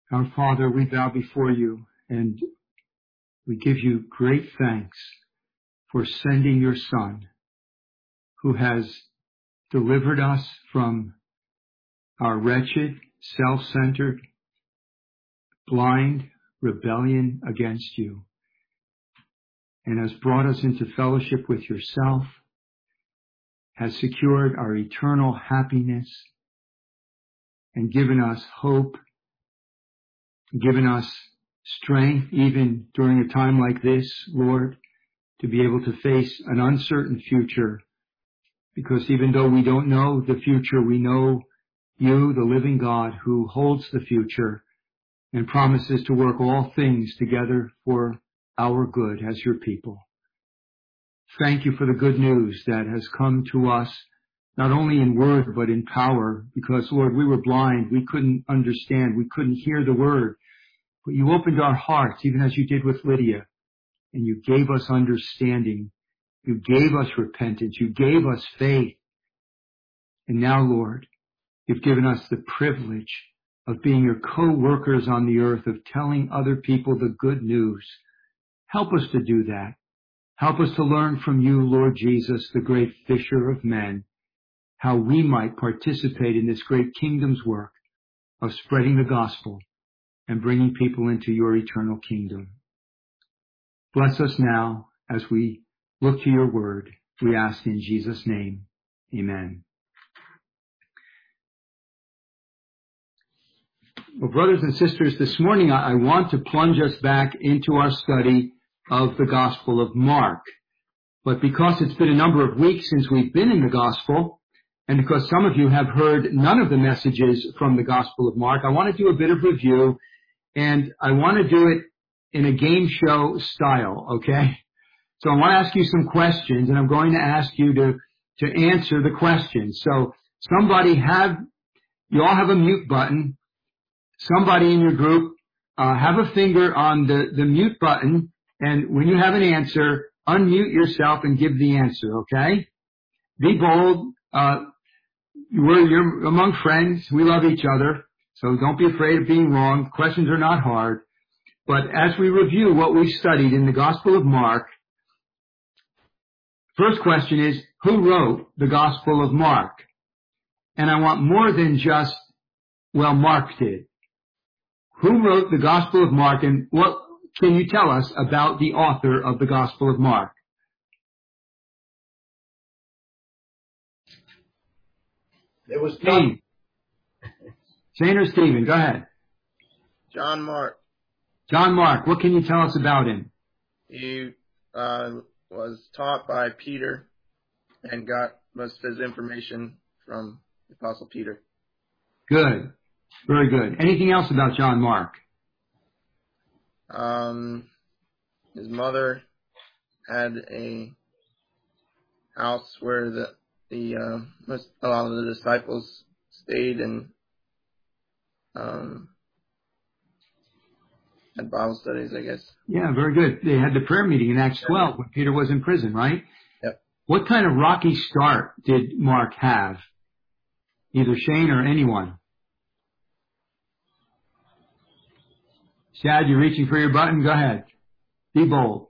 Our Father, we bow before you and we give you great thanks for sending your Son, who has delivered us from our wretched, self-centered, blind rebellion against you, and has brought us into fellowship with yourself, has secured our eternal happiness, and given us hope, given us strength even during a time like this, Lord, to be able to face an uncertain future. Because even though we don't know the future, we know you, the living God, who holds the future and promises to work all things together for our good as your people. Thank you for the good news that has come to us, not only in word, but in power, because, Lord, we were blind. We couldn't understand. We couldn't hear the word. But you opened our hearts, even as you did with Lydia, and you gave us understanding. You gave us repentance. You gave us faith. And now, Lord, you've given us the privilege of being your co-workers on the earth, of telling other people the good news. Help us to do that. Help us to learn from you, Lord Jesus, the great fisher of men, how we might participate in this great kingdom's work of spreading the gospel and bringing people into your eternal kingdom. Bless us now as we look to your word. We ask in Jesus' name. Amen. Well, brothers and sisters, this morning I want to plunge us back into our study of the Gospel of Mark. But because it's been a number of weeks since we've been in the Gospel, and because some of you have heard none of the messages from the Gospel of Mark, I want to do a bit of review, and I want to do it in a game show style, okay? So I want to ask you some questions, and I'm going to ask you to answer the questions. So you all have a mute button. Somebody in your group, have a finger on the mute button, and when you have an answer, unmute yourself and give the answer, okay? Be bold. You're among friends. We love each other, so don't be afraid of being wrong. Questions are not hard. But as we review what we studied in the Gospel of Mark, first question is, who wrote the Gospel of Mark? And I want more than just, Mark did. Who wrote the Gospel of Mark, and what can you tell us about the author of the Gospel of Mark? It was Steve. Shane or Stephen, go ahead. John Mark. John Mark, what can you tell us about him? He was taught by Peter and got most of his information from the Apostle Peter. Good. Very good. Anything else about John Mark? His mother had a house where a lot of the disciples stayed and had Bible studies, I guess. Yeah, very good. They had the prayer meeting in Acts 12 when Peter was in prison, right? Yep. What kind of rocky start did Mark have? Either Shane or anyone. Shad, you're reaching for your button. Go ahead. Be bold.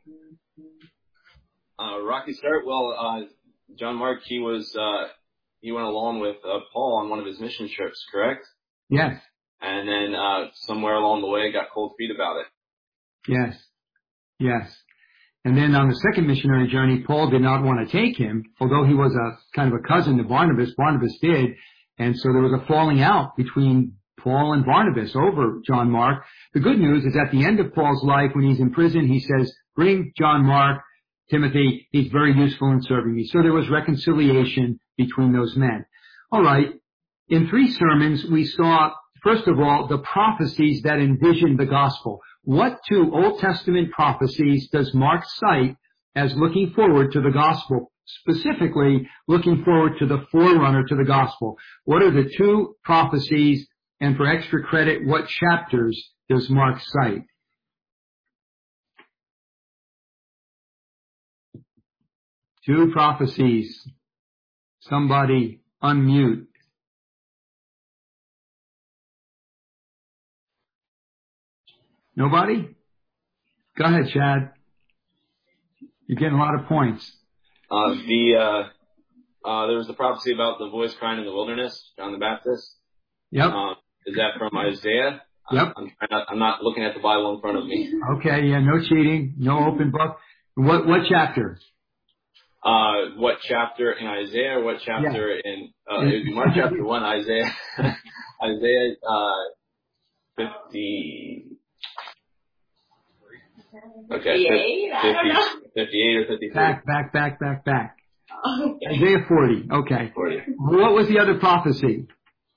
Rocky start. Well, John Mark, he went along with Paul on one of his mission trips, correct? Yes. And then somewhere along the way got cold feet about it. Yes. Yes. And then on the second missionary journey, Paul did not want to take him, although he was a kind of a cousin to Barnabas. Barnabas did. And so there was a falling out between Paul and Barnabas over John Mark. The good news is at the end of Paul's life, when he's in prison, he says, bring John Mark, Timothy, he's very useful in serving me. So there was reconciliation between those men. All right. In 3 sermons, we saw, first of all, the prophecies that envisioned the gospel. What 2 Old Testament prophecies does Mark cite as looking forward to the gospel, specifically looking forward to the forerunner to the gospel? What are the 2 prophecies? And for extra credit, what chapters does Mark cite? Two prophecies. Somebody unmute. Nobody? Go ahead, Chad. You're getting a lot of points. There was the prophecy about the voice crying in the wilderness, John the Baptist. Yep. Is that from Isaiah? Yep. I'm not looking at the Bible in front of me. Okay, yeah, no cheating, no open book. What chapter? What chapter in Isaiah? Or what chapter in? It would be Mark chapter 1, Isaiah. Isaiah 50. Okay, 58 or 53. Back. Okay. Isaiah 40. Okay. 40. What was the other prophecy?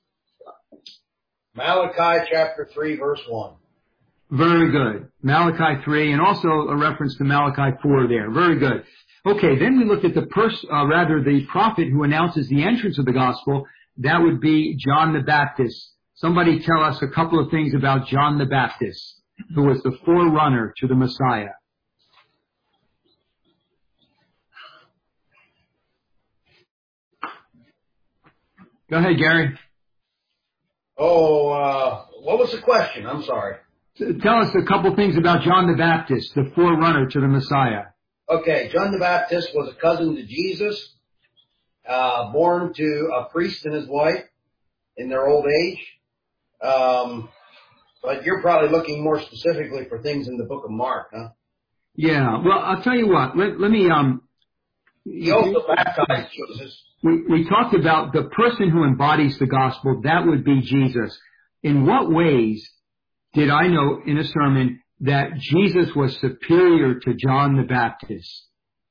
Malachi chapter 3, verse 1. Very good. Malachi 3, and also a reference to Malachi 4 there. Very good. Okay, then we looked at the prophet who announces the entrance of the gospel. That would be John the Baptist. Somebody tell us a couple of things about John the Baptist, who was the forerunner to the Messiah. Go ahead, Gary. What was the question? I'm sorry. Tell us a couple things about John the Baptist, the forerunner to the Messiah. Okay, John the Baptist was a cousin to Jesus, born to a priest and his wife in their old age. But you're probably looking more specifically for things in the book of Mark, huh? Yeah, well, I'll tell you what. Let me, He also baptized Jesus. we talked about the person who embodies the gospel. That would be Jesus. In what ways did I know in a sermon that Jesus was superior to John the Baptist?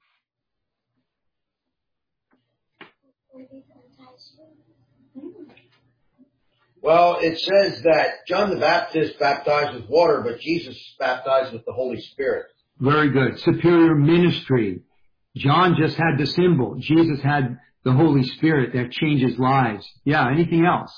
Well, it says that John the Baptist baptized with water, but Jesus baptized with the Holy Spirit. Very good. Superior ministry. John just had the symbol. Jesus had the Holy Spirit that changes lives. Yeah, anything else?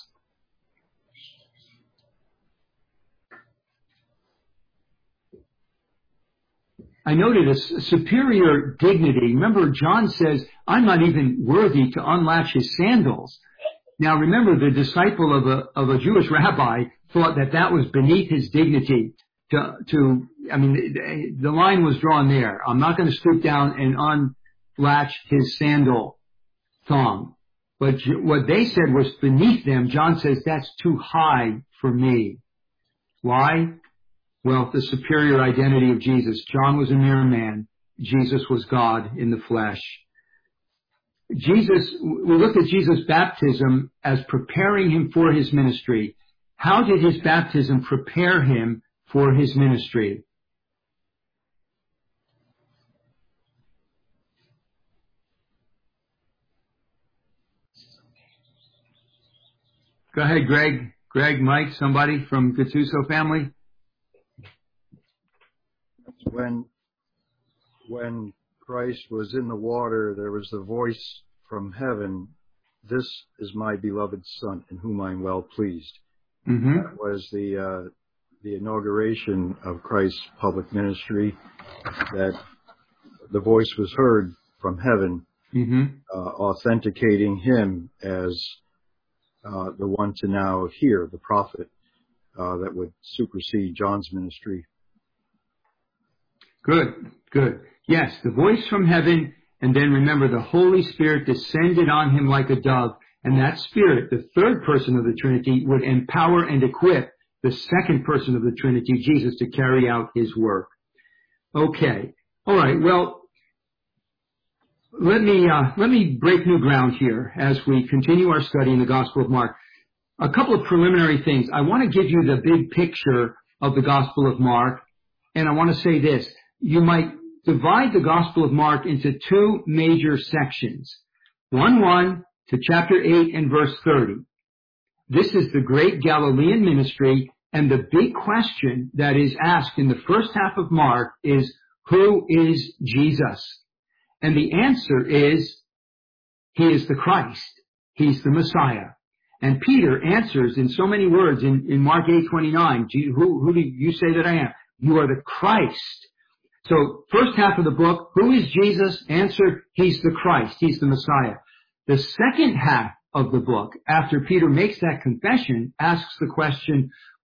I noted a superior dignity. Remember, John says, I'm not even worthy to unlatch his sandals. Now remember, the disciple of a Jewish rabbi thought that was beneath his dignity the line was drawn there. I'm not going to stoop down and unlatch his sandal thong. But what they said was beneath them. John says, that's too high for me. Why? Well, the superior identity of Jesus. John was a mere man. Jesus was God in the flesh. We looked at Jesus' baptism as preparing him for his ministry. How did his baptism prepare him for his ministry? Go ahead, Greg. Greg, Mike, somebody from Gattuso family. When Christ was in the water, there was the voice from heaven, "This is my beloved Son, in whom I am well pleased." Mm-hmm. That was the inauguration of Christ's public ministry, that the voice was heard from heaven, mm-hmm. Authenticating him as the one to now hear, the prophet that would supersede John's ministry. Good. Yes, the voice from heaven, and then remember the Holy Spirit descended on him like a dove, and that Spirit, the third person of the Trinity, would empower and equip the second person of the Trinity, Jesus, to carry out his work. Okay. All right. Well, let me break new ground here as we continue our study in the Gospel of Mark. A couple of preliminary things. I want to give you the big picture of the Gospel of Mark, and I want to say this. You might divide the Gospel of Mark into two major sections. 1:1 to chapter 8 and verse 30. This is the great Galilean ministry, and the big question that is asked in the first half of Mark is, who is Jesus? And the answer is, he is the Christ. He's the Messiah. And Peter answers in so many words in Mark 8:29, who do you say that I am? You are the Christ. So first half of the book, who is Jesus? Answer, he's the Christ. He's the Messiah. The second half of the book, after Peter makes that confession, asks the question,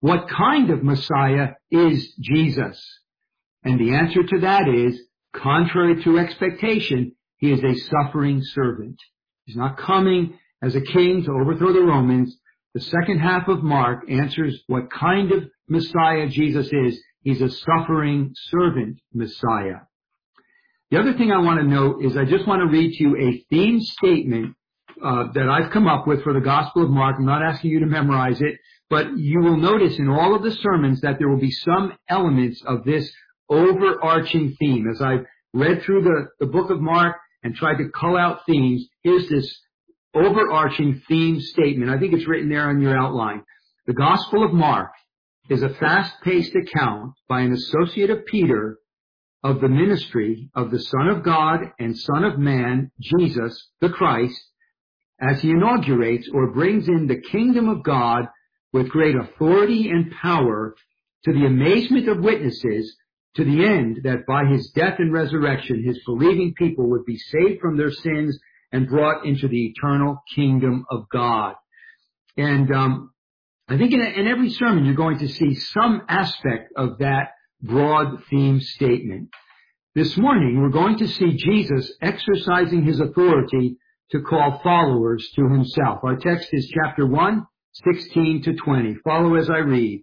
what kind of Messiah is Jesus? And the answer to that is, contrary to expectation, he is a suffering servant. He's not coming as a king to overthrow the Romans. The second half of Mark answers what kind of Messiah Jesus is. He's a suffering servant Messiah. The other thing I want to note is I just want to read to you a theme statement that I've come up with for the Gospel of Mark. I'm not asking you to memorize it, but you will notice in all of the sermons that there will be some elements of this overarching theme. As I've read through the book of Mark and tried to cull out themes, here's this overarching theme statement. I think it's written there on your outline. The Gospel of Mark is a fast-paced account by an associate of Peter of the ministry of the Son of God and Son of Man, Jesus, the Christ, as he inaugurates or brings in the kingdom of God with great authority and power to the amazement of witnesses, to the end that by his death and resurrection his believing people would be saved from their sins and brought into the eternal kingdom of God. And I think in every sermon you're going to see some aspect of that broad theme statement. This morning we're going to see Jesus exercising his authority to call followers to himself. Our text is chapter 1, 16 to 20. Follow as I read.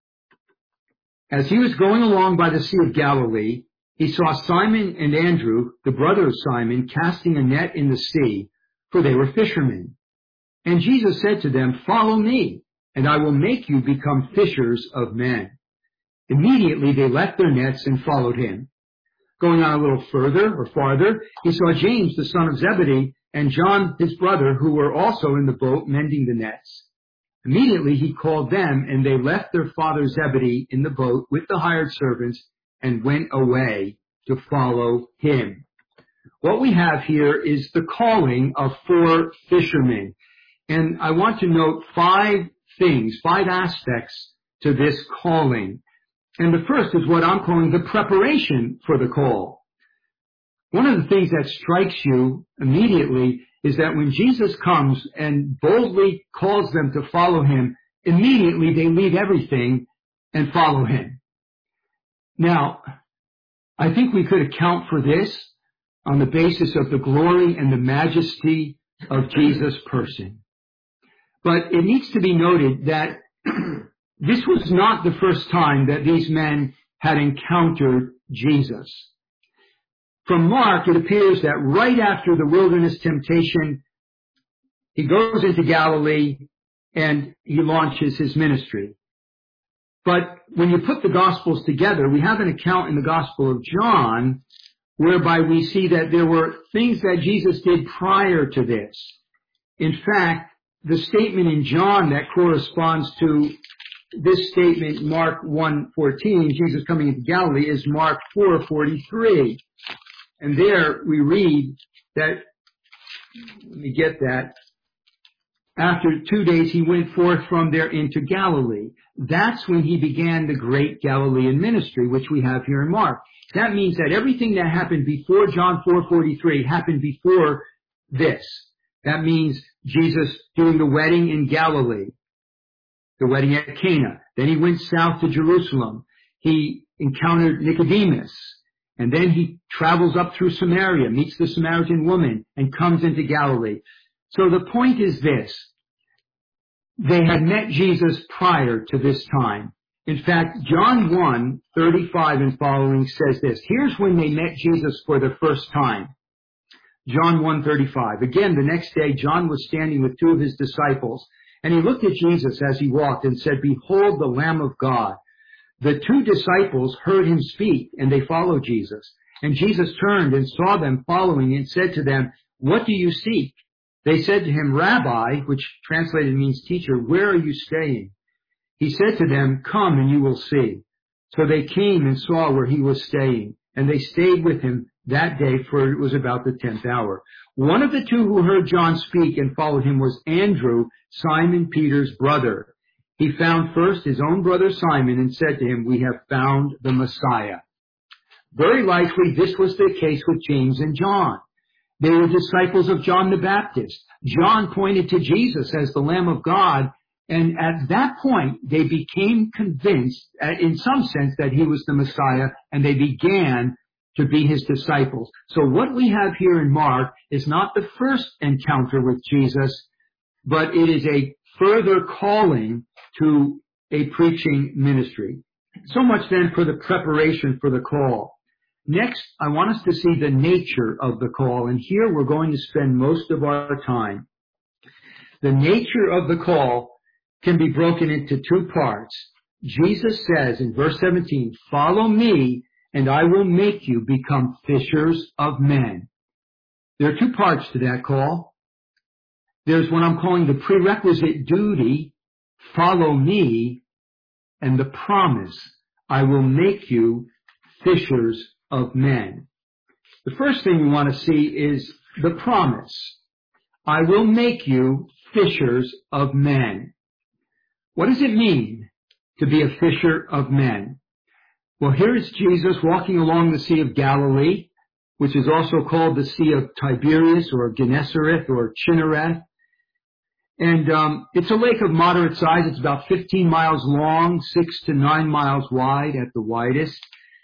As he was going along by the Sea of Galilee, he saw Simon and Andrew, the brother of Simon, casting a net in the sea, for they were fishermen. And Jesus said to them, "Follow me, and I will make you become fishers of men." Immediately they left their nets and followed him. Going on a little further or farther, he saw James, the son of Zebedee, and John, his brother, who were also in the boat mending the nets. Immediately he called them, and they left their father Zebedee in the boat with the hired servants and went away to follow him. What we have here is the calling of 4 fishermen. And I want to note 5 things, 5 aspects to this calling. And the first is what I'm calling the preparation for the call. One of the things that strikes you immediately is that when Jesus comes and boldly calls them to follow him, immediately they leave everything and follow him. Now, I think we could account for this on the basis of the glory and the majesty of Jesus' person. But it needs to be noted that this was not the first time that these men had encountered Jesus. From Mark, it appears that right after the wilderness temptation, he goes into Galilee and he launches his ministry. But when you put the Gospels together, we have an account in the Gospel of John whereby we see that there were things that Jesus did prior to this. In fact, the statement in John that corresponds to this statement, Mark 1:14, Jesus coming into Galilee, is Mark 4:43. And there we read that, let me get that, after 2 days he went forth from there into Galilee. That's when he began the great Galilean ministry, which we have here in Mark. That means that everything that happened before John 4:43 happened before this. That means Jesus doing the wedding in Galilee, the wedding at Cana. Then he went south to Jerusalem. He encountered Nicodemus. And then he travels up through Samaria, meets the Samaritan woman, and comes into Galilee. So the point is this. They had met Jesus prior to this time. In fact, John 1:35 and following says this. Here's when they met Jesus for the first time. John 1:35. Again, the next day, John was standing with 2 of his disciples, and he looked at Jesus as he walked and said, "Behold the Lamb of God." The 2 disciples heard him speak, and they followed Jesus. And Jesus turned and saw them following and said to them, "What do you seek?" They said to him, "Rabbi," which translated means teacher, "where are you staying?" He said to them, "Come and you will see." So they came and saw where he was staying, and they stayed with him that day, for it was about the 10th hour. One of the 2 who heard John speak and followed him was Andrew, Simon Peter's brother. He found first his own brother Simon and said to him, "We have found the Messiah." Very likely this was the case with James and John. They were disciples of John the Baptist. John pointed to Jesus as the Lamb of God And at that point, they became convinced, in some sense, that he was the Messiah, and they began to be his disciples. So what we have here in Mark is not the first encounter with Jesus, but it is a further calling to a preaching ministry. So much then for the preparation for the call. Next, I want us to see the nature of the call, and here we're going to spend most of our time. The nature of the call can be broken into two parts. Jesus says in verse 17, "Follow me, and I will make you become fishers of men." There are two parts to that call. There's what I'm calling the prerequisite duty, follow me, and the promise, I will make you fishers of men. The first thing we want to see is the promise. I will make you fishers of men. What does it mean to be a fisher of men? Well, here is Jesus walking along the Sea of Galilee, which is also called the Sea of Tiberias or Gennesareth or Chinnereth. And it's a lake of moderate size. It's about 15 miles long, 6 to 9 miles wide at the widest.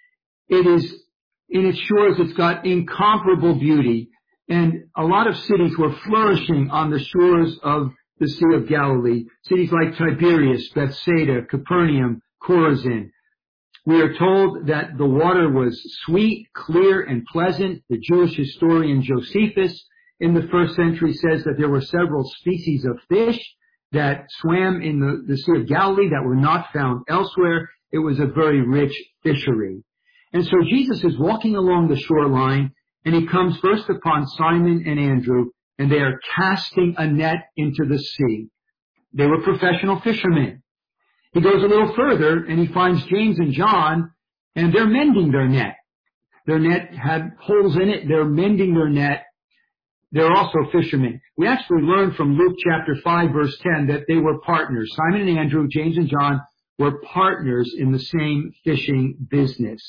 It is, in its shores, it's got incomparable beauty. And a lot of cities were flourishing on the shores of the Sea of Galilee. Cities like Tiberias, Bethsaida, Capernaum, Chorazin. We are told that the water was sweet, clear, and pleasant. The Jewish historian Josephus in the first century says that there were several species of fish that swam in the Sea of Galilee that were not found elsewhere. It was a very rich fishery. And so Jesus is walking along the shoreline, and he comes first upon Simon and Andrew, and they are casting a net into the sea. They were professional fishermen. He goes a little further, and he finds James and John, and they're mending their net. Their net had holes in it. They're mending their net. They're also fishermen. We actually learned from Luke chapter 5, verse 10, that they were partners. Simon and Andrew, James and John, were partners in the same fishing business.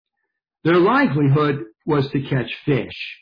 Their livelihood was to catch fish.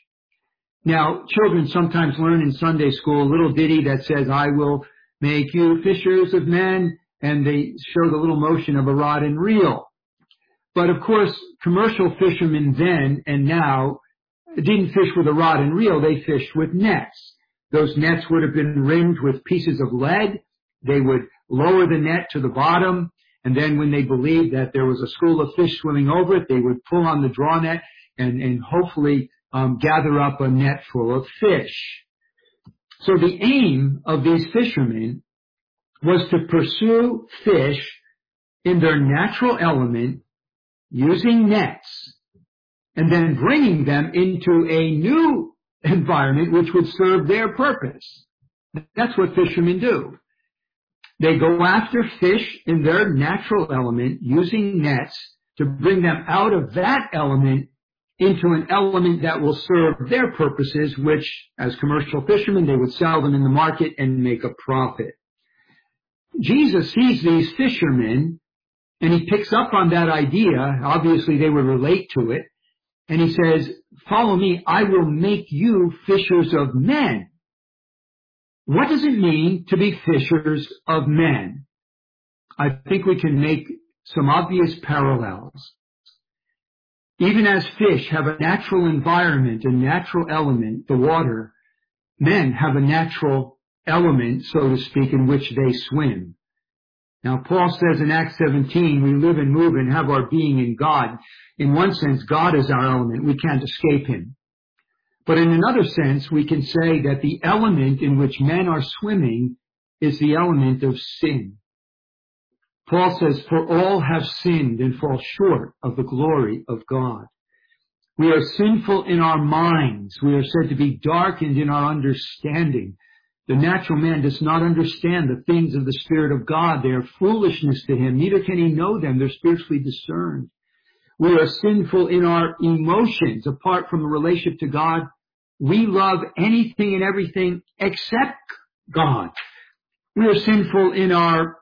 Now, children sometimes learn in Sunday school a little ditty that says, I will make you fishers of men, and they show the little motion of a rod and reel. But of course, commercial fishermen then and now didn't fish with a rod and reel, they fished with nets. Those nets would have been rimmed with pieces of lead. They would lower the net to the bottom, and then when they believed that there was a school of fish swimming over it, they would pull on the draw net and hopefully gather up a net full of fish. So the aim of these fishermen was to pursue fish in their natural element using nets and then bringing them into a new environment which would serve their purpose. That's what fishermen do. They go after fish in their natural element using nets to bring them out of that element into an element that will serve their purposes, which, as commercial fishermen, they would sell them in the market and make a profit. Jesus sees these fishermen, and he picks up on that idea. Obviously, they would relate to it. And he says, follow me, I will make you fishers of men. What does it mean to be fishers of men? I think we can make some obvious parallels. Even as fish have a natural environment, a natural element, the water, men have a natural element, so to speak, in which they swim. Now, Paul says in Acts 17, we live and move and have our being in God. In one sense, God is our element. We can't escape him. But in another sense, we can say that the element in which men are swimming is the element of sin. Paul says, for all have sinned and fall short of the glory of God. We are sinful in our minds. We are said to be darkened in our understanding. The natural man does not understand the things of the Spirit of God. They are foolishness to him. Neither can he know them. They're spiritually discerned. We are sinful in our emotions. Apart from a relationship to God, we love anything and everything except God. We are sinful in our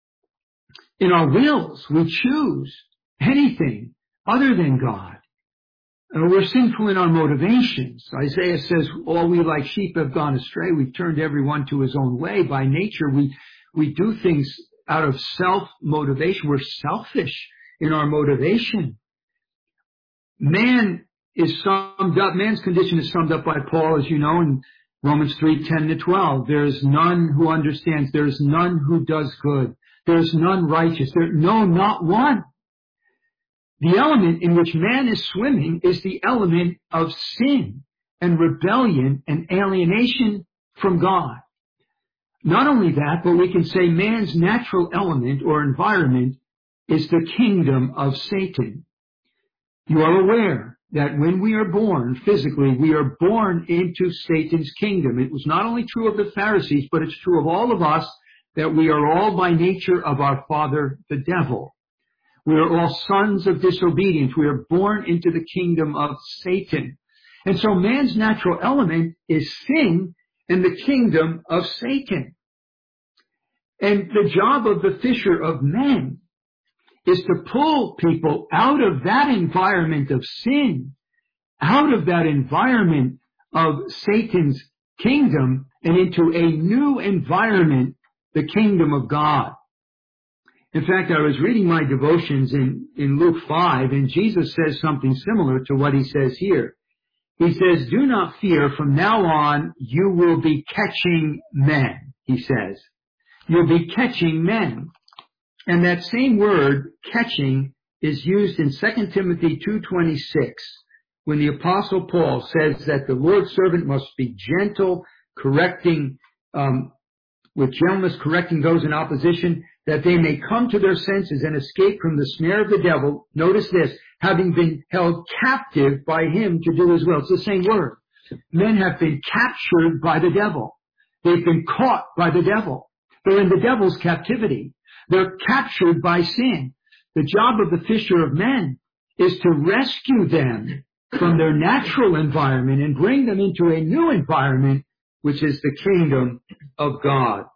wills. We choose anything other than God. We're sinful in our motivations. Isaiah says, all we like sheep have gone astray. We've turned everyone to his own way. By nature, we We do things out of self-motivation. We're selfish in our motivation. Man's condition is summed up by Paul, as you know, in Romans 3:10-12. There is none who understands. There is none who does good. There is none righteous. No, not one. The element in which man is swimming is the element of sin and rebellion and alienation from God. Not only that, but we can say man's natural element or environment is the kingdom of Satan. You are aware that when we are born physically, we are born into Satan's kingdom. It was not only true of the Pharisees, but it's true of all of us that we are all by nature of our father, the devil. We are all sons of disobedience. We are born into the kingdom of Satan. And so man's natural element is sin and the kingdom of Satan. And the job of the fisher of men is to pull people out of that environment of sin, out of that environment of Satan's kingdom, and into a new environment, the kingdom of God. In fact, I was reading my devotions in Luke 5, and Jesus says something similar to what he says here. He says, do not fear, from now on you will be catching men, he says. You'll be catching men. And that same word, catching, is used in 2 Timothy 2:26, when the Apostle Paul says that the Lord's servant must be gentle, correcting, with gentleness correcting those in opposition, that they may come to their senses and escape from the snare of the devil. Notice this, having been held captive by him to do his will. It's the same word. Men have been captured by the devil. They've been caught by the devil. They're in the devil's captivity. They're captured by sin. The job of the fisher of men is to rescue them from their natural environment and bring them into a new environment, which is the kingdom of God.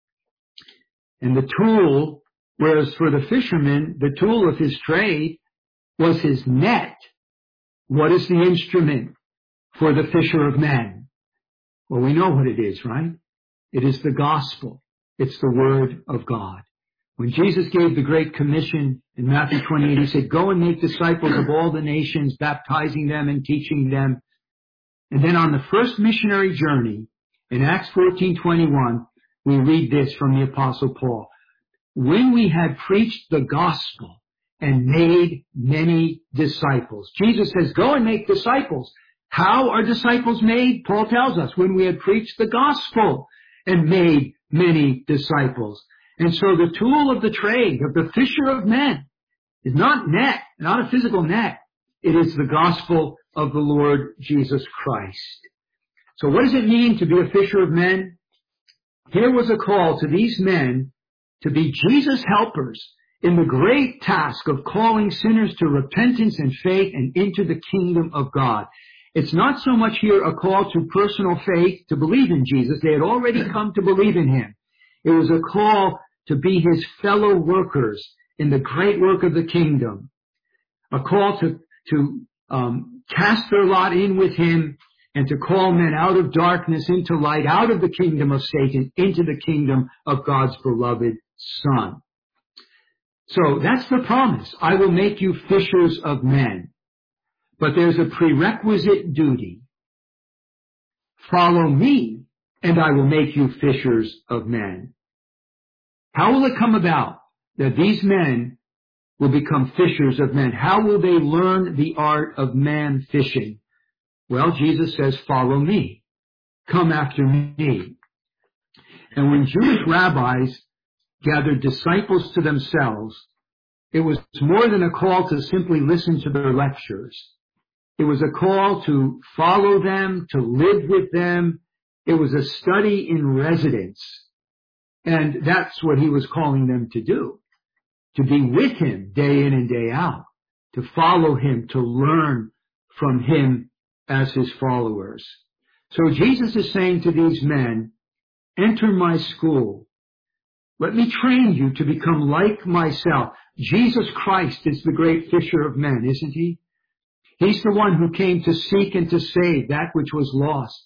And the tool, whereas for the fisherman, the tool of his trade was his net. What is the instrument for the fisher of men? Well, we know what it is, right? It is the gospel. It's the word of God. When Jesus gave the Great Commission in Matthew 28, he said, go and make disciples of all the nations, baptizing them and teaching them. And then on the first missionary journey, in Acts 14:21, we read this from the Apostle Paul. When we had preached the gospel and made many disciples. Jesus says, go and make disciples. How are disciples made? Paul tells us, when we had preached the gospel and made many disciples. And so the tool of the trade of the fisher of men is not net, not a physical net. It is the gospel of the Lord Jesus Christ. So what does it mean to be a fisher of men? Here was a call to these men to be Jesus' helpers in the great task of calling sinners to repentance and faith and into the kingdom of God. It's not so much here a call to personal faith to believe in Jesus. They had already come to believe in him. It was a call to be his fellow workers in the great work of the kingdom. A call to cast their lot in with him and to call men out of darkness into light, out of the kingdom of Satan, into the kingdom of God's beloved Son. So that's the promise. I will make you fishers of men. But there's a prerequisite duty. Follow me, and I will make you fishers of men. How will it come about that these men will become fishers of men? How will they learn the art of man fishing? Well, Jesus says, follow me. Come after me. And when Jewish rabbis gathered disciples to themselves, it was more than a call to simply listen to their lectures. It was a call to follow them, to live with them. It was a study in residence. And that's what he was calling them to do. To be with him day in and day out. To follow him, to learn from him as his followers. So Jesus is saying to these men, enter my school. Let me train you to become like myself. Jesus Christ is the great fisher of men, isn't he? He's the one who came to seek and to save that which was lost.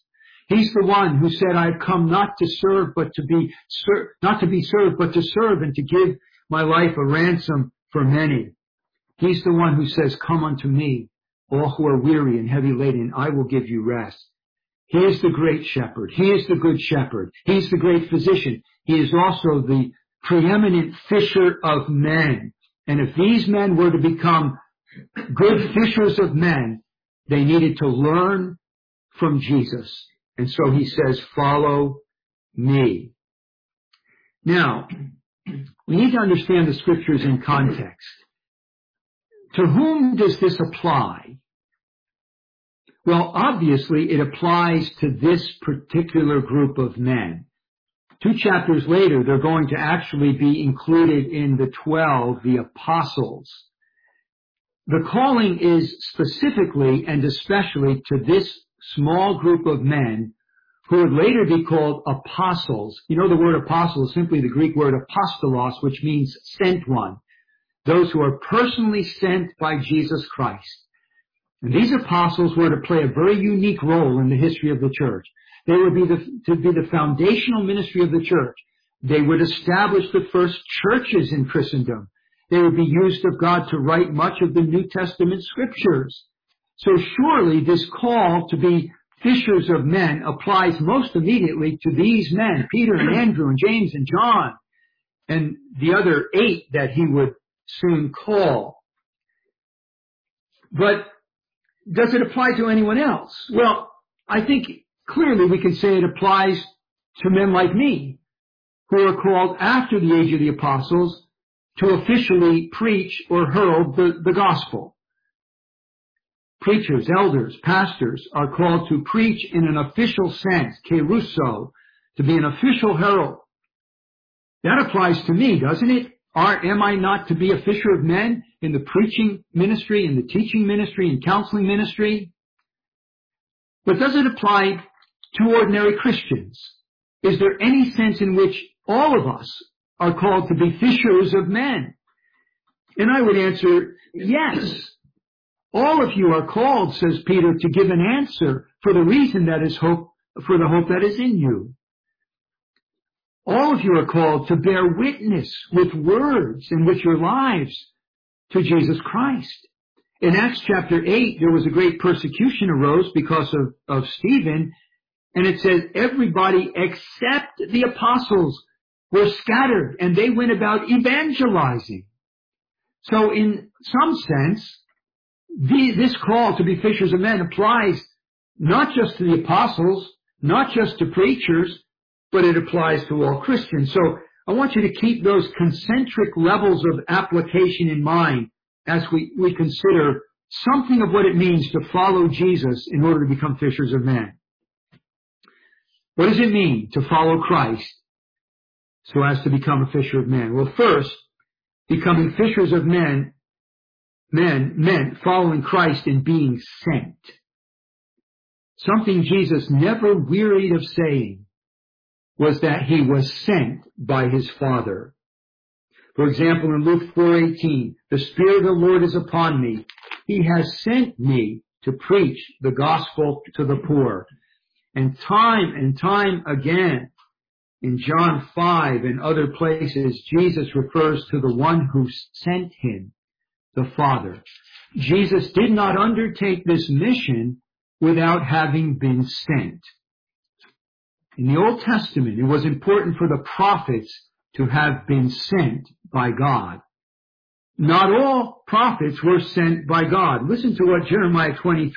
He's the one who said, I've come not to serve, but to be not to be served, but to serve and to give my life a ransom for many. He's the one who says, come unto me, all who are weary and heavy laden, I will give you rest. He is the great shepherd. He is the good shepherd. He's the great physician. He is also the preeminent fisher of men. And if these men were to become good fishers of men, they needed to learn from Jesus. And so he says, follow me. Now, we need to understand the scriptures in context. To whom does this apply? Well, obviously, it applies to this particular group of men. 2 chapters later, they're going to actually be included in the 12, the apostles. The calling is specifically and especially to this small group of men who would later be called apostles. You know, the word apostle is simply the Greek word apostolos, which means sent one. Those who are personally sent by Jesus Christ. And these apostles were to play a very unique role in the history of the church. They would be to be the foundational ministry of the church. They would establish the first churches in Christendom. They would be used of God to write much of the New Testament scriptures. So surely this call to be fishers of men applies most immediately to these men, Peter and Andrew and James and John, and the other 8 that he would soon call. But does it apply to anyone else? Well, I think clearly we can say it applies to men like me, who are called after the age of the apostles to officially preach or herald the gospel. Preachers, elders, pastors are called to preach in an official sense, kerusso, to be an official herald. That applies to me, doesn't it? Am I not to be a fisher of men in the preaching ministry, in the teaching ministry, in counseling ministry? But does it apply to ordinary Christians? Is there any sense in which all of us are called to be fishers of men? And I would answer, yes. All of you are called, says Peter, to give an answer for the reason that is hope, for the hope that is in you. All of you are called to bear witness with words and with your lives to Jesus Christ. In Acts chapter 8, there was a great persecution arose because of Stephen, and it says everybody except the apostles were scattered, and they went about evangelizing. So in some sense, this call to be fishers of men applies not just to the apostles, not just to preachers, but it applies to all Christians. So I want you to keep those concentric levels of application in mind as we consider something of what it means to follow Jesus in order to become fishers of men. What does it mean to follow Christ so as to become a fisher of men? Well, first, becoming fishers of men meant following Christ and being sent. Something Jesus never wearied of saying was that he was sent by his Father. For example, in Luke 4:18, the Spirit of the Lord is upon me. He has sent me to preach the gospel to the poor. And time again, in John 5 and other places, Jesus refers to the one who sent him, the Father. Jesus did not undertake this mission without having been sent. In the Old Testament, it was important for the prophets to have been sent by God. Not all prophets were sent by God. Listen to what Jeremiah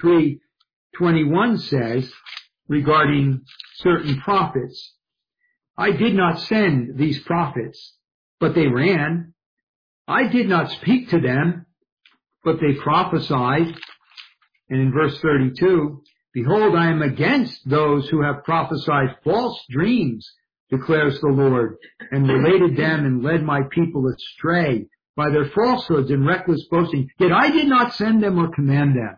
23:21 says regarding certain prophets. I did not send these prophets, but they ran. I did not speak to them, but they prophesied. And in verse 32, behold, I am against those who have prophesied false dreams, declares the Lord, and related them and led my people astray by their falsehoods and reckless boasting. Yet I did not send them or command them.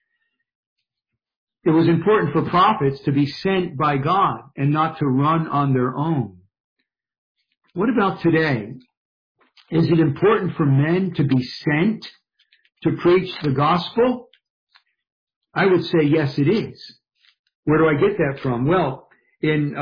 It was important for prophets to be sent by God and not to run on their own. What about today? Is it important for men to be sent to preach the gospel? I would say yes, it is. Where do I get that from? Well, in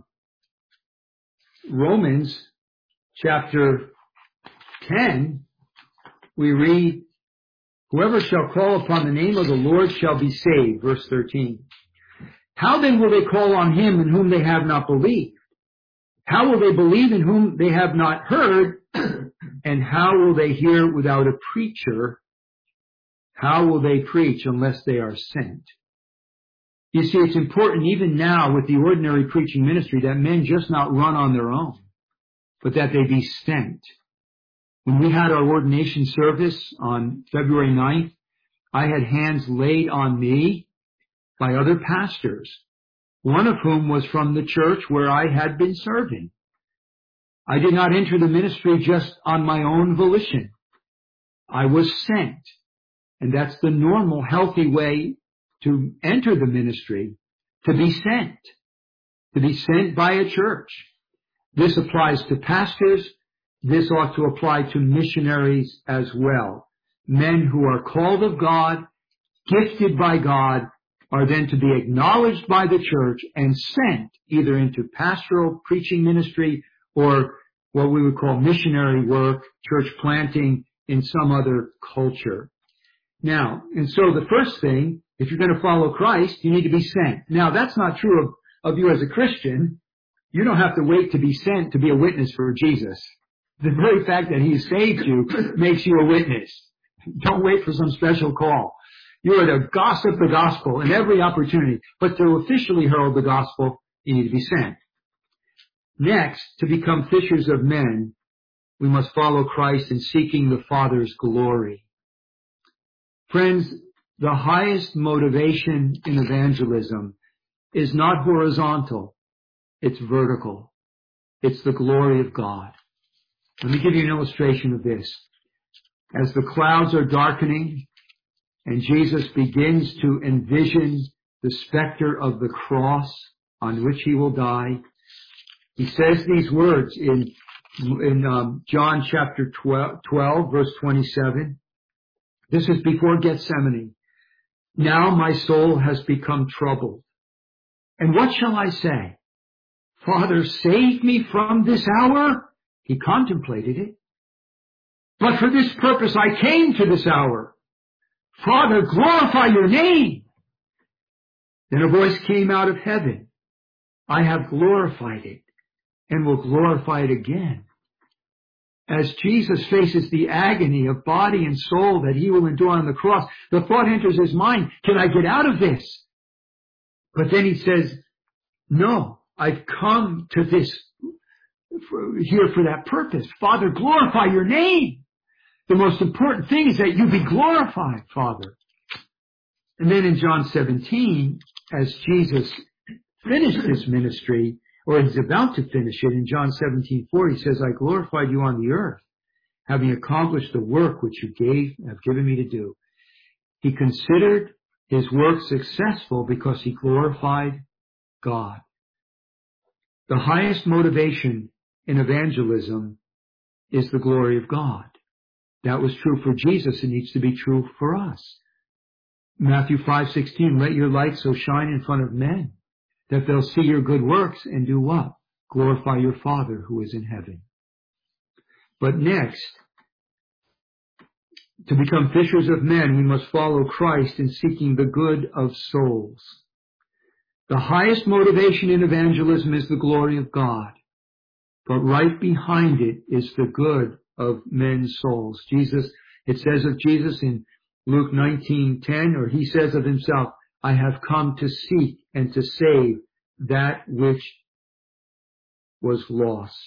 Romans chapter 10, we read, whoever shall call upon the name of the Lord shall be saved. Verse 13. How then will they call on him in whom they have not believed? How will they believe in whom they have not heard? And how will they hear without a preacher? How will they preach unless they are sent? You see, it's important even now with the ordinary preaching ministry that men just not run on their own, but that they be sent. When we had our ordination service on February 9th, I had hands laid on me by other pastors, one of whom was from the church where I had been serving. I did not enter the ministry just on my own volition. I was sent. And that's the normal, healthy way to enter the ministry, to be sent by a church. This applies to pastors. This ought to apply to missionaries as well. Men who are called of God, gifted by God, are then to be acknowledged by the church and sent either into pastoral preaching ministry or what we would call missionary work, church planting in some other culture. Now, and so the first thing, if you're going to follow Christ, you need to be sent. Now, that's not true of you as a Christian. You don't have to wait to be sent to be a witness for Jesus. The very fact that he saved you makes you a witness. Don't wait for some special call. You are to gossip the gospel in every opportunity. But to officially herald the gospel, you need to be sent. Next, to become fishers of men, we must follow Christ in seeking the Father's glory. Friends, the highest motivation in evangelism is not horizontal, it's vertical. It's the glory of God. Let me give you an illustration of this. As the clouds are darkening and Jesus begins to envision the specter of the cross on which he will die, he says these words in John chapter 12, verse 27. This is before Gethsemane. Now my soul has become troubled. And what shall I say? Father, save me from this hour? He contemplated it. But for this purpose I came to this hour. Father, glorify your name. Then a voice came out of heaven. I have glorified it and will glorify it again. As Jesus faces the agony of body and soul that he will endure on the cross, the thought enters his mind, can I get out of this? But then he says, no, I've come to this here for that purpose. Father, glorify your name. The most important thing is that you be glorified, Father. And then in John 17, as Jesus finished his ministry, or he's about to finish it, in John 17:4, he says, I glorified you on the earth, having accomplished the work which you have given me to do. He considered his work successful because he glorified God. The highest motivation in evangelism is the glory of God. That was true for Jesus. It needs to be true for us. Matthew 5:16, let your light so shine in front of men that they'll see your good works and do what? Glorify your Father who is in heaven. But next, to become fishers of men, we must follow Christ in seeking the good of souls. The highest motivation in evangelism is the glory of God. But right behind it is the good of men's souls. It says of Jesus in Luke 19:10, or he says of himself, I have come to seek and to save that which was lost.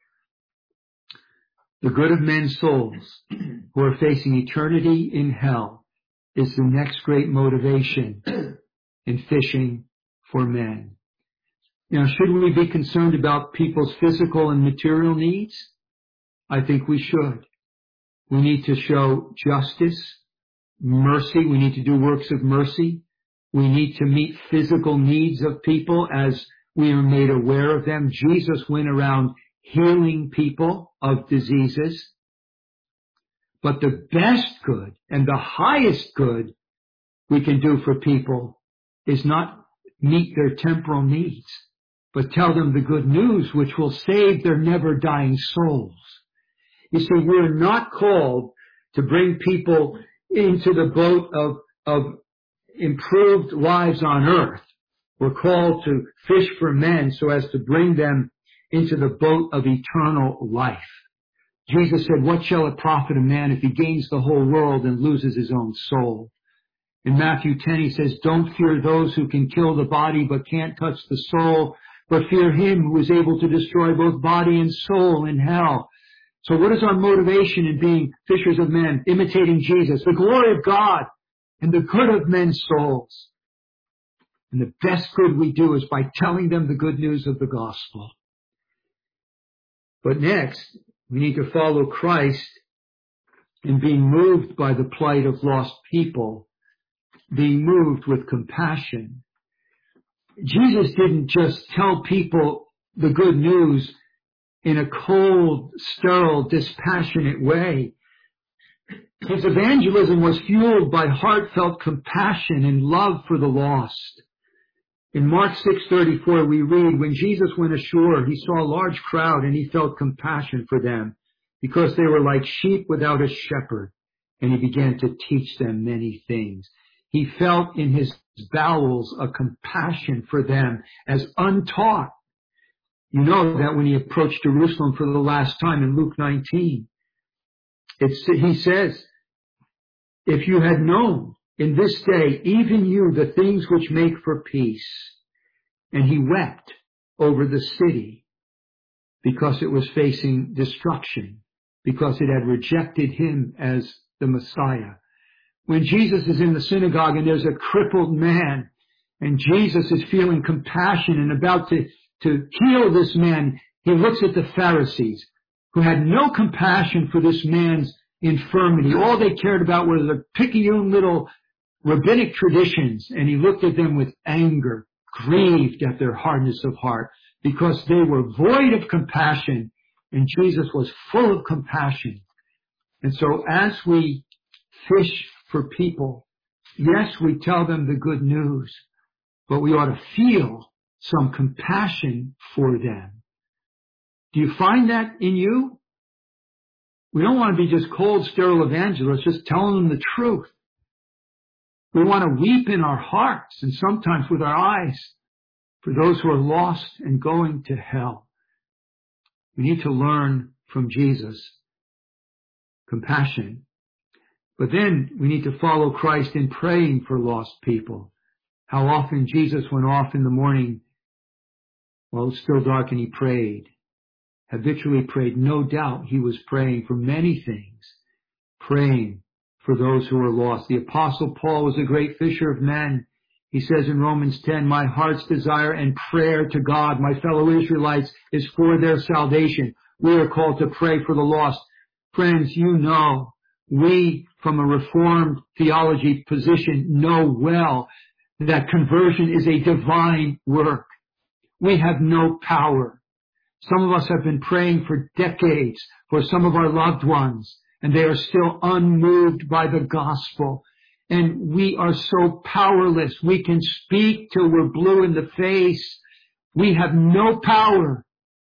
The good of men's souls who are facing eternity in hell is the next great motivation in fishing for men. Now, should we be concerned about people's physical and material needs? I think we should. We need to show justice, mercy. We need to do works of mercy. We need to meet physical needs of people as we are made aware of them. Jesus went around healing people of diseases. But the best good and the highest good we can do for people is not meet their temporal needs, but tell them the good news which will save their never-dying souls. You see, we're not called to bring people into the boat of improved lives on earth. We're called to fish for men so as to bring them into the boat of eternal life. Jesus said, what shall it profit a man if he gains the whole world and loses his own soul? In Matthew 10, he says, don't fear those who can kill the body but can't touch the soul, but fear him who is able to destroy both body and soul in hell. So what is our motivation in being fishers of men, imitating Jesus? The glory of God and the good of men's souls. And the best good we do is by telling them the good news of the gospel. But next, we need to follow Christ in being moved by the plight of lost people, being moved with compassion. Jesus didn't just tell people the good news in a cold, sterile, dispassionate way. His evangelism was fueled by heartfelt compassion and love for the lost. In Mark 6:34 we read, when Jesus went ashore, he saw a large crowd and he felt compassion for them because they were like sheep without a shepherd, and he began to teach them many things. He felt in his bowels a compassion for them as untaught. You know that when he approached Jerusalem for the last time in Luke 19, he says, if you had known in this day, even you, the things which make for peace. And he wept over the city because it was facing destruction, because it had rejected him as the Messiah. When Jesus is in the synagogue and there's a crippled man, and Jesus is feeling compassion and about to heal this man, he looks at the Pharisees who had no compassion for this man's infirmity. All they cared about were the picayune little rabbinic traditions, and he looked at them with anger, grieved at their hardness of heart, because they were void of compassion, and Jesus was full of compassion. And so as we fish for people, yes, we tell them the good news, but we ought to feel some compassion for them. Do you find that in you? We don't want to be just cold, sterile evangelists, just telling them the truth. We want to weep in our hearts and sometimes with our eyes for those who are lost and going to hell. We need to learn from Jesus compassion. But then we need to follow Christ in praying for lost people. How often Jesus went off in the morning while it was still dark and he prayed. Habitually prayed. No doubt he was praying for many things. Praying for those who are lost. The Apostle Paul was a great fisher of men. He says in Romans 10, my heart's desire and prayer to God, my fellow Israelites, is for their salvation. We are called to pray for the lost. Friends, you know, we from a Reformed theology position know well that conversion is a divine work. We have no power. Some of us have been praying for decades for some of our loved ones, and they are still unmoved by the gospel. And we are so powerless. We can speak till we're blue in the face. We have no power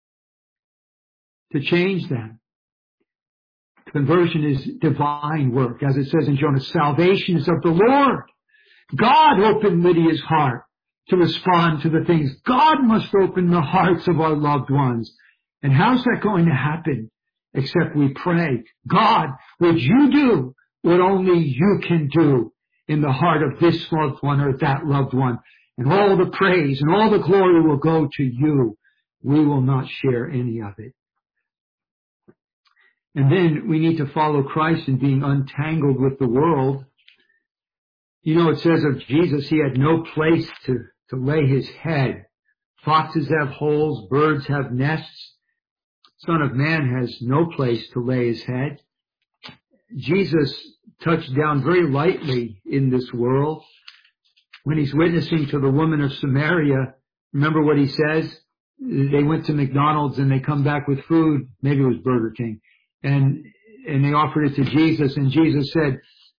to change them. Conversion is divine work. As it says in Jonah, salvation is of the Lord. God opened Lydia's heart to respond to the things. God must open the hearts of our loved ones. And how's that going to happen? Except we pray, God, would you do what only you can do in the heart of this loved one or that loved one? And all the praise and all the glory will go to you. We will not share any of it. And then we need to follow Christ in being untangled with the world. You know, it says of Jesus, he had no place to lay his head. Foxes have holes, birds have nests. Son of Man has no place to lay his head. Jesus touched down very lightly in this world. When he's witnessing to the woman of Samaria, remember what he says? They went to McDonald's and they come back with food. Maybe it was Burger King. And they offered it to Jesus, and Jesus said,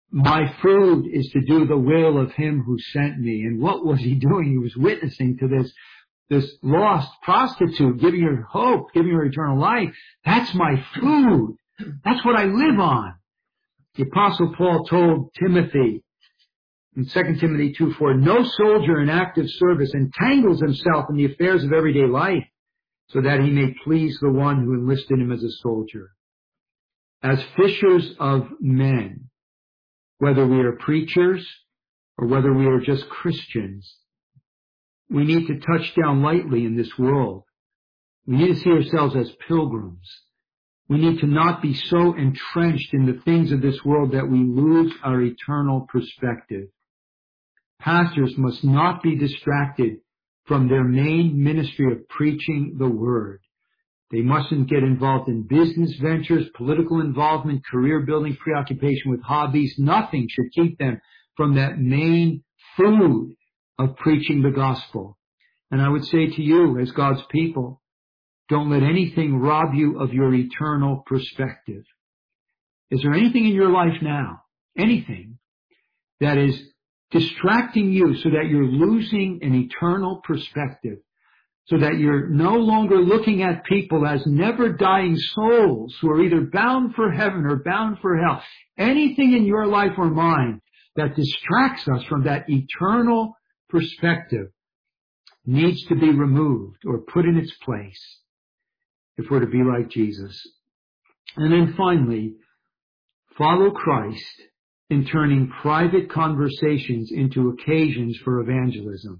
My food is to do the will of him who sent me. And what was he doing? He was witnessing to this lost prostitute, giving her hope, giving her eternal life. That's my food. That's what I live on. The Apostle Paul told Timothy in 2 Timothy 2:4, no soldier in active service entangles himself in the affairs of everyday life so that he may please the one who enlisted him as a soldier. As fishers of men, whether we are preachers or whether we are just Christians, we need to touch down lightly in this world. We need to see ourselves as pilgrims. We need to not be so entrenched in the things of this world that we lose our eternal perspective. Pastors must not be distracted from their main ministry of preaching the word. They mustn't get involved in business ventures, political involvement, career building, preoccupation with hobbies. Nothing should keep them from that main food of preaching the gospel. And I would say to you, as God's people, don't let anything rob you of your eternal perspective. Is there anything in your life now, anything, that is distracting you so that you're losing an eternal perspective, so that you're no longer looking at people as never dying souls who are either bound for heaven or bound for hell? Anything in your life or mine that distracts us from that eternal perspective needs to be removed or put in its place if we're to be like Jesus. And then finally, follow Christ in turning private conversations into occasions for evangelism.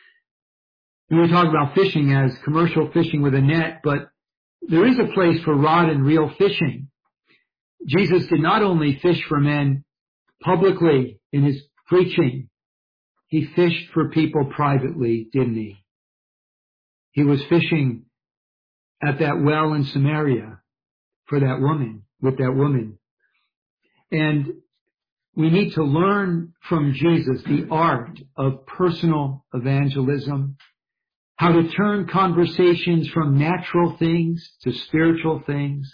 And we talk about fishing as commercial fishing with a net, but there is a place for rod and reel fishing. Jesus did not only fish for men publicly in his preaching, he fished for people privately, didn't he? He was fishing at that well in Samaria for that woman, with that woman. And we need to learn from Jesus the art of personal evangelism, how to turn conversations from natural things to spiritual things.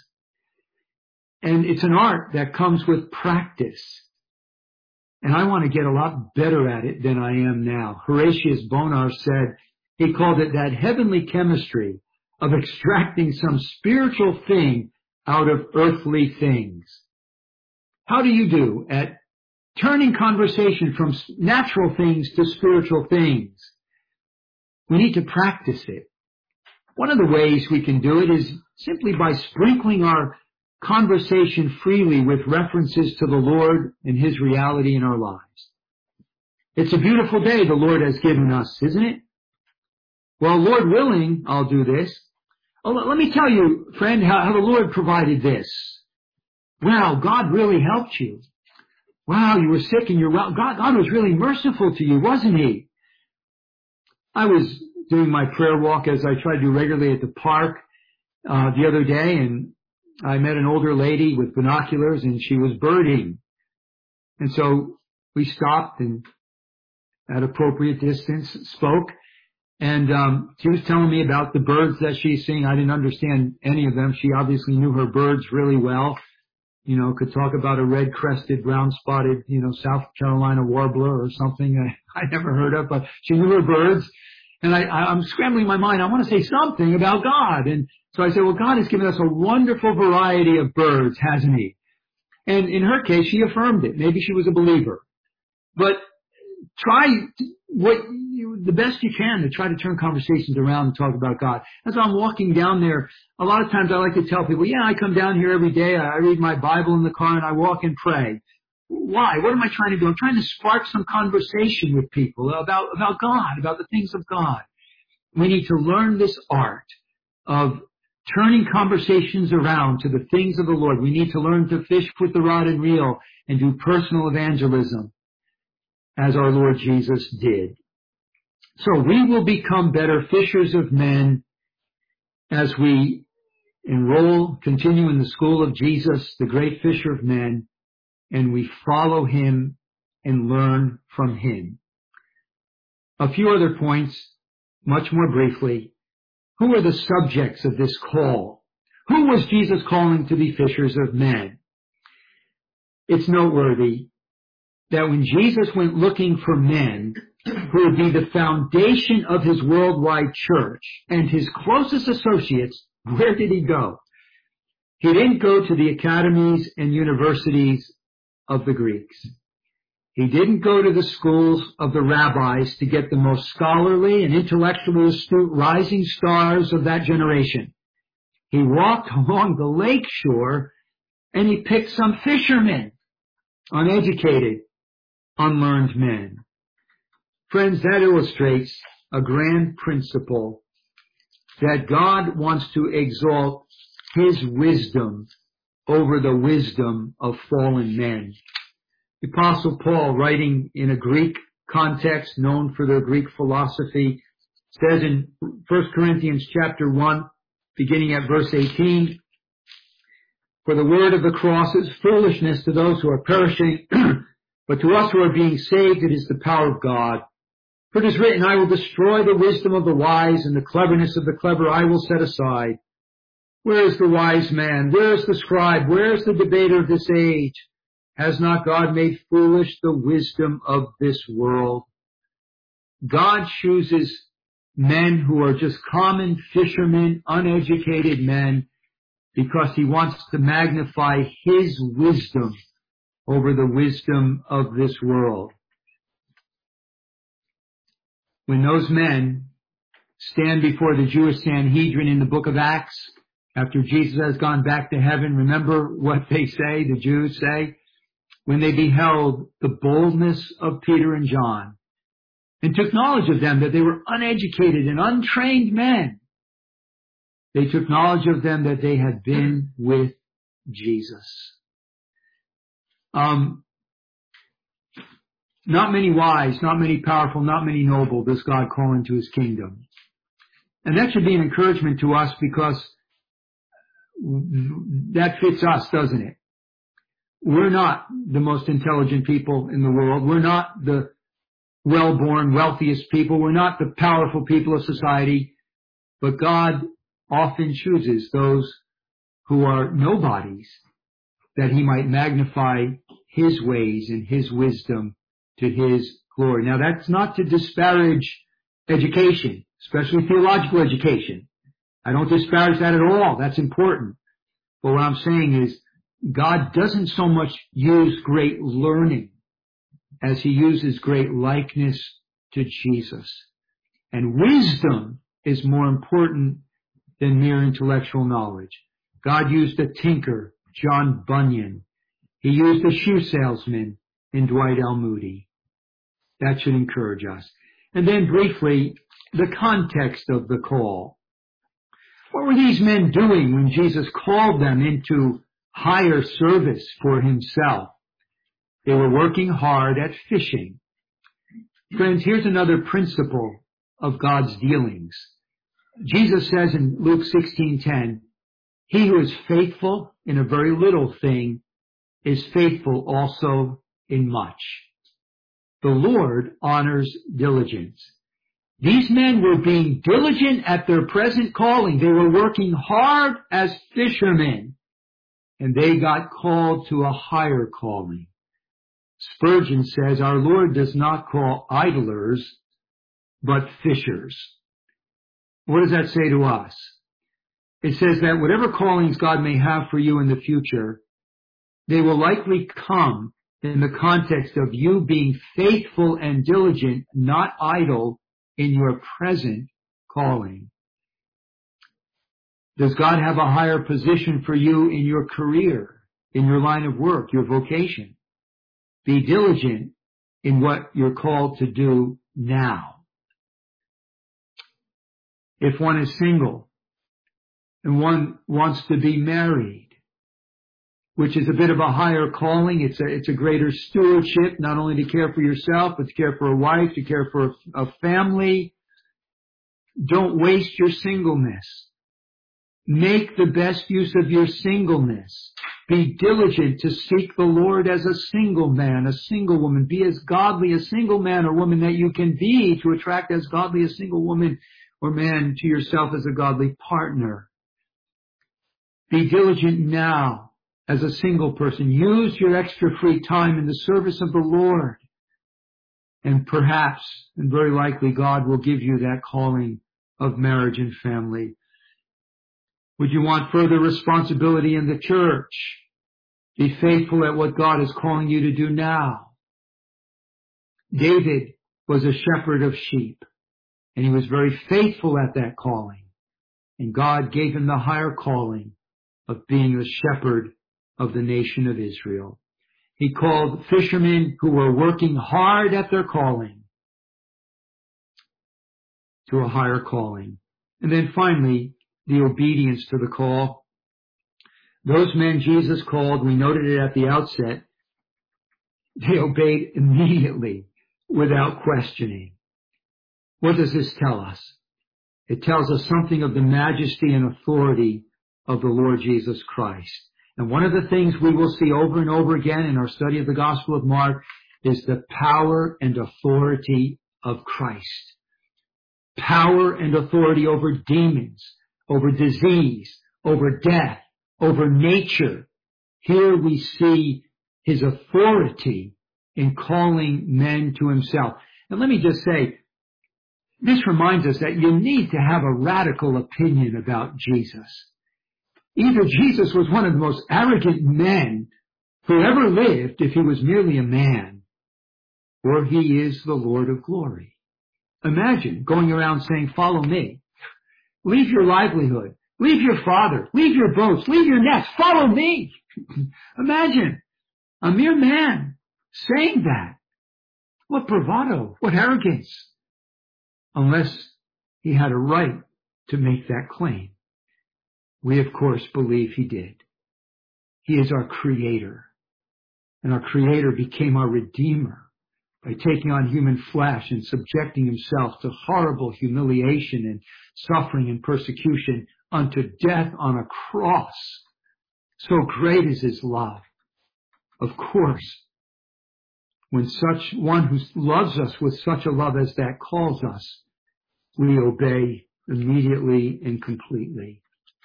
And it's an art that comes with practice. And I want to get a lot better at it than I am now. Horatius Bonar said, he called it that heavenly chemistry of extracting some spiritual thing out of earthly things. How do you do at turning conversation from natural things to spiritual things? We need to practice it. One of the ways we can do it is simply by sprinkling our conversation freely with references to the Lord and his reality in our lives. It's a beautiful day the Lord has given us, isn't it? Well, Lord willing, I'll do this. Oh, let me tell you, friend, how the Lord provided this. Wow, God really helped you. Wow, you were sick and you're well. God was really merciful to you, wasn't he? I was doing my prayer walk as I try to do regularly at the park the other day, and I met an older lady with binoculars, and she was birding. And so we stopped and at appropriate distance spoke. And she was telling me about the birds that she's seeing. I didn't understand any of them. She obviously knew her birds really well. You know, could talk about a red-crested, brown-spotted, South Carolina warbler or something I never heard of, but she knew her birds. And I'm scrambling my mind. I want to say something about God. And so I said, well, God has given us a wonderful variety of birds, hasn't he? And in her case, she affirmed it. Maybe she was a believer. But try the best you can to try to turn conversations around and talk about God. As I'm walking down there, a lot of times I like to tell people, I come down here every day. I read my Bible in the car and I walk and pray. Why? What am I trying to do? I'm trying to spark some conversation with people about God, about the things of God. We need to learn this art of turning conversations around to the things of the Lord. We need to learn to fish with the rod and reel and do personal evangelism as our Lord Jesus did. So we will become better fishers of men as we continue in the school of Jesus, the great fisher of men, and we follow him and learn from him. A few other points, much more briefly. Who are the subjects of this call? Who was Jesus calling to be fishers of men? It's noteworthy that when Jesus went looking for men who would be the foundation of his worldwide church and his closest associates, where did he go? He didn't go to the academies and universities of the Greeks. He didn't go to the schools of the rabbis to get the most scholarly and intellectually astute rising stars of that generation. He walked along the lake shore and he picked some fishermen, uneducated, unlearned men. Friends, that illustrates a grand principle that God wants to exalt his wisdom over the wisdom of fallen men. The Apostle Paul, writing in a Greek context known for their Greek philosophy, says in 1 Corinthians chapter 1, beginning at verse 18, "For the word of the cross is foolishness to those who are perishing, but to us who are being saved it is the power of God. For it is written, I will destroy the wisdom of the wise, and the cleverness of the clever I will set aside. Where is the wise man? Where is the scribe? Where is the debater of this age? Has not God made foolish the wisdom of this world?" God chooses men who are just common fishermen, uneducated men, because he wants to magnify his wisdom over the wisdom of this world. When those men stand before the Jewish Sanhedrin in the book of Acts, after Jesus has gone back to heaven, remember what they say, the Jews say, when they beheld the boldness of Peter and John, and took knowledge of them that they were uneducated and untrained men. They took knowledge of them that they had been with Jesus. Not many wise, not many powerful, not many noble does God call into his kingdom. And that should be an encouragement to us because that fits us, doesn't it? We're not the most intelligent people in the world. We're not the well-born, wealthiest people. We're not the powerful people of society. But God often chooses those who are nobodies that he might magnify his ways and his wisdom to his glory. Now, that's not to disparage education, especially theological education. I don't disparage that at all. That's important. But what I'm saying is God doesn't so much use great learning as he uses great likeness to Jesus. And wisdom is more important than mere intellectual knowledge. God used a tinker, John Bunyan. He used a shoe salesman in Dwight L. Moody. That should encourage us. And then briefly, the context of the call. What were these men doing when Jesus called them into higher service for himself? They were working hard at fishing. Friends, here's another principle of God's dealings. Jesus says in Luke 16:10, "He who is faithful in a very little thing is faithful also in much." The Lord honors diligence. These men were being diligent at their present calling. They were working hard as fishermen, and they got called to a higher calling. Spurgeon says, "Our Lord does not call idlers, but fishers." What does that say to us? It says that whatever callings God may have for you in the future, they will likely come in the context of you being faithful and diligent, not idle in your present calling. Does God have a higher position for you in your career, in your line of work, your vocation? Be diligent in what you're called to do now. If one is single and one wants to be married, which is a bit of a higher calling, it's a greater stewardship, not only to care for yourself, but to care for a wife, to care for a family. Don't waste your singleness. Make the best use of your singleness. Be diligent to seek the Lord as a single man, a single woman. Be as godly a single man or woman that you can be to attract as godly a single woman or man to yourself as a godly partner. Be diligent now as a single person. Use your extra free time in the service of the Lord. And perhaps, and very likely, God will give you that calling of marriage and family. Would you want further responsibility in the church? Be faithful at what God is calling you to do now. David was a shepherd of sheep, and he was very faithful at that calling. And God gave him the higher calling of being the shepherd of the nation of Israel. He called fishermen who were working hard at their calling to a higher calling. And then finally, the obedience to the call. Those men Jesus called, we noted it at the outset, they obeyed immediately without questioning. What does this tell us? It tells us something of the majesty and authority of the Lord Jesus Christ. And one of the things we will see over and over again in our study of the Gospel of Mark is the power and authority of Christ. Power and authority over demons, over disease, over death, over nature. Here we see his authority in calling men to himself. And let me just say, this reminds us that you need to have a radical opinion about Jesus. Either Jesus was one of the most arrogant men who ever lived if he was merely a man, or he is the Lord of glory. Imagine going around saying, follow me. Leave your livelihood. Leave your father. Leave your boats. Leave your nets. Follow me. Imagine a mere man saying that. What bravado. What arrogance. Unless he had a right to make that claim. We, of course, believe he did. He is our Creator. And our Creator became our Redeemer by taking on human flesh and subjecting himself to horrible humiliation and suffering and persecution unto death on a cross. So great is his love. Of course, when such one who loves us with such a love as that calls us, we obey immediately and completely.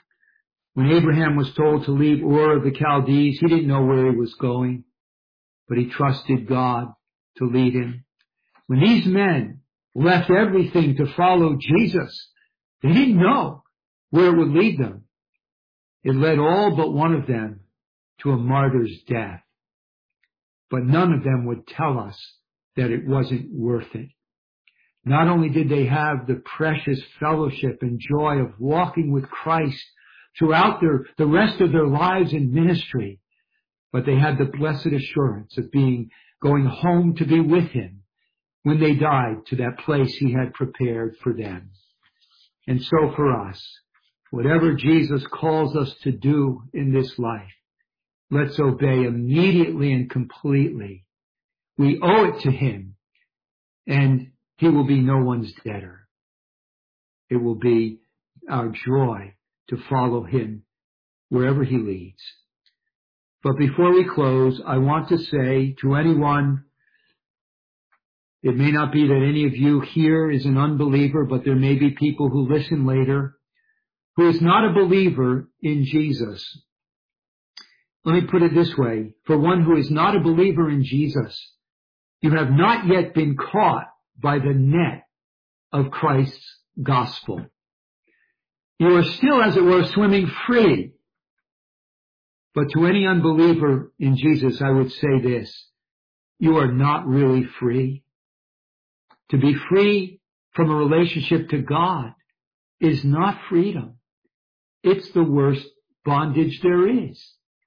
When Abraham was told to leave Ur of the Chaldees, he didn't know where he was going, but he trusted God to lead him. When these men left everything to follow Jesus, they didn't know where it would lead them. It led all but one of them to a martyr's death. But none of them would tell us that it wasn't worth it. Not only did they have the precious fellowship and joy of walking with Christ throughout the rest of their lives in ministry, but they had the blessed assurance of going home to be with him when they died to that place he had prepared for them. And so for us, whatever Jesus calls us to do in this life, let's obey immediately and completely. We owe it to him, and he will be no one's debtor. It will be our joy to follow him wherever he leads. But before we close, I want to say to anyone, it may not be that any of you here is an unbeliever, but there may be people who listen later who is not a believer in Jesus. Let me put it this way. For one who is not a believer in Jesus, you have not yet been caught by the net of Christ's gospel. You are still, as it were, swimming free. But to any unbeliever in Jesus, I would say this: you are not really free. To be free from a relationship to God is not freedom. It's the worst bondage there is.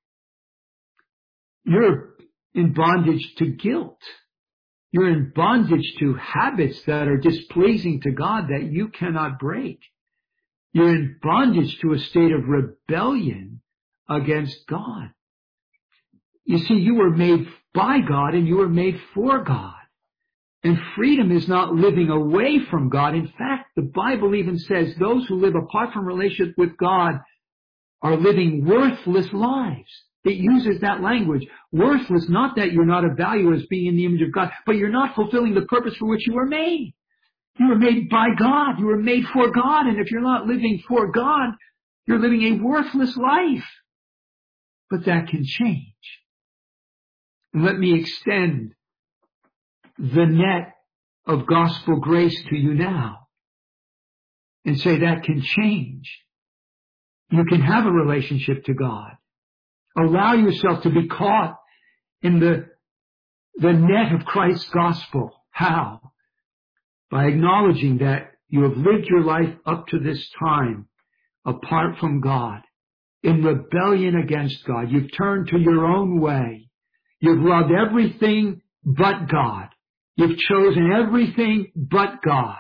You're in bondage to guilt. You're in bondage to habits that are displeasing to God that you cannot break. You're in bondage to a state of rebellion against God. You see, you were made by God and you were made for God. And freedom is not living away from God. In fact, the Bible even says those who live apart from relationship with God are living worthless lives. It uses that language. Worthless, not that you're not of value as being in the image of God, but you're not fulfilling the purpose for which you were made. You were made by God. You were made for God. And if you're not living for God, you're living a worthless life. but that can change. And let me extend the net of gospel grace to you now and say that can change. You can have a relationship to God. Allow yourself to be caught in the net of Christ's gospel. How? By acknowledging that you have lived your life up to this time apart from God, in rebellion against God. You've turned to your own way. You've loved everything but God. You've chosen everything but God.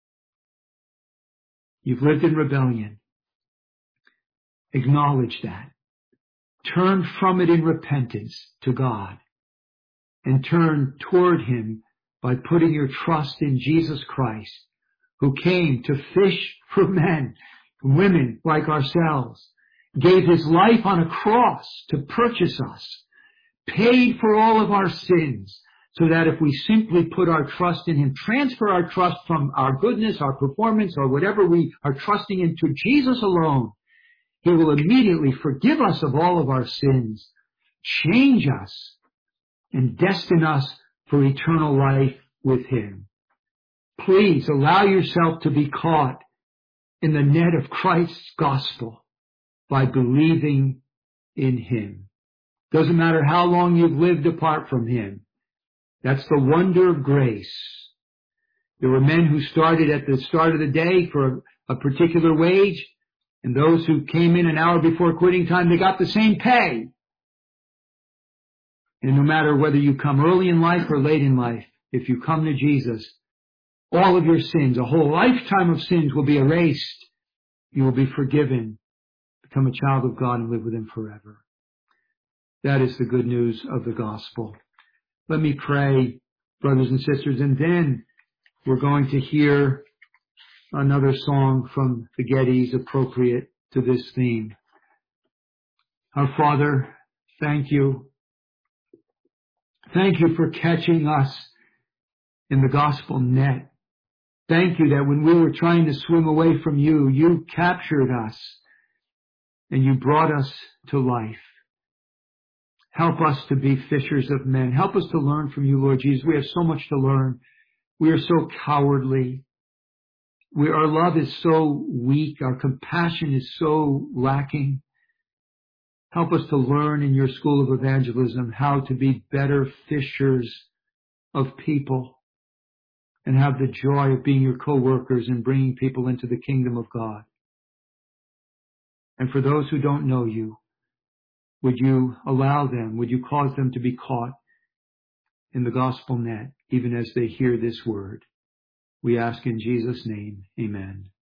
You've lived in rebellion. Acknowledge that. Turn from it in repentance to God and turn toward Him by putting your trust in Jesus Christ, who came to fish for men, women like ourselves, gave His life on a cross to purchase us, paid for all of our sins, so that if we simply put our trust in Him, transfer our trust from our goodness, our performance, or whatever we are trusting in to Jesus alone, He will immediately forgive us of all of our sins, change us, and destine us for eternal life with Him. Please allow yourself to be caught in the net of Christ's gospel by believing in Him. Doesn't matter how long you've lived apart from Him. That's the wonder of grace. There were men who started at the start of the day for a particular wage, and those who came in an hour before quitting time, they got the same pay. And no matter whether you come early in life or late in life, if you come to Jesus, all of your sins, a whole lifetime of sins will be erased. You will be forgiven, become a child of God, and live with Him forever. That is the good news of the gospel. Let me pray, brothers and sisters, and then we're going to hear another song from the Gettys appropriate to this theme. Our Father, thank you. Thank you for catching us in the gospel net. Thank you that when we were trying to swim away from you, you captured us and you brought us to life. Help us to be fishers of men. Help us to learn from you, Lord Jesus. We have so much to learn. We are so cowardly. Our love is so weak. Our compassion is so lacking. Help us to learn in your school of evangelism how to be better fishers of people and have the joy of being your co-workers and bringing people into the kingdom of God. And for those who don't know you, would you allow them, would you cause them to be caught in the gospel net, even as they hear this word? We ask in Jesus' name, amen.